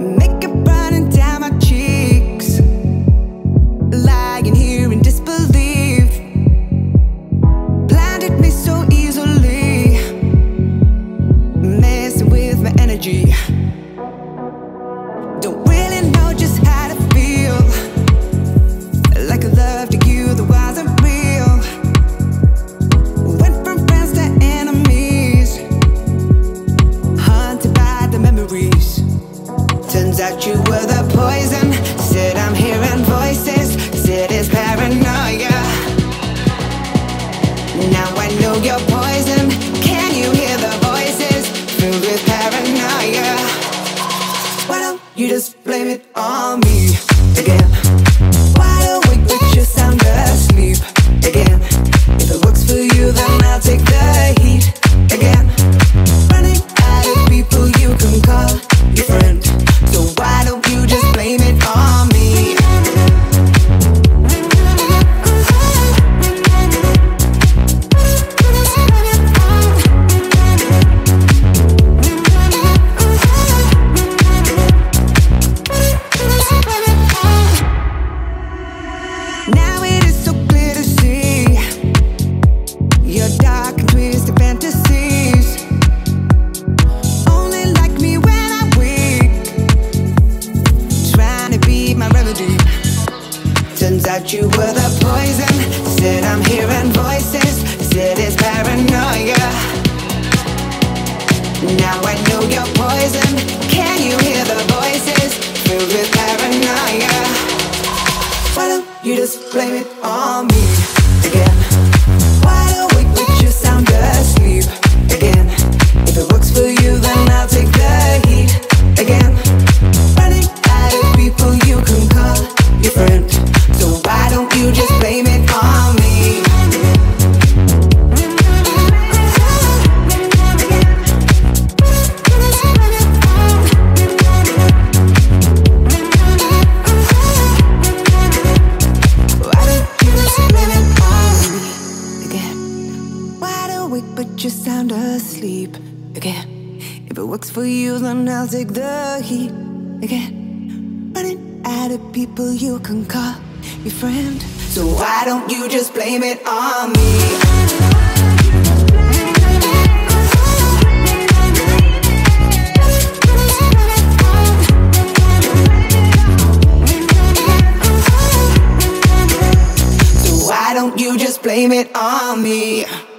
Makeup running down my cheeks, lying here in disbelief. Blinded me so easily, messing with my energy. Don't really know just how to feel, like a love to you that wasn't real. Went from friends to enemies, haunted by the memories. Turns out you were the poison. Said I'm hearing voices, said it's paranoia. Now I know you're poison. Can you hear the voices filled with paranoia? Why don't you just blame it on me again? Wide awake but you sound asleep again. If it works for you then I'll take the heat again. Running out of people you can call your friend. So why don't you just blame it on me? Now it is so clear to see your dark and twisted fantasies. Only like me when I'm weak, trying to be my remedy. Turns out you were the poison. Said I'm hearing voices, said it's paranoia. Now I know you're poison. Can you hear the voices filled with paranoia? Why don't you just blame it on me again? Wide awake but you sound asleep again. If it works for you then I'll take the heat again. Running out of people you can call your friend. So why don't you just blame it on me? But you sound asleep again. If it works for you, then I'll take the heat again. Running out of people you can call your friend. So why don't you just blame it on me? Why don't you just blame it on me?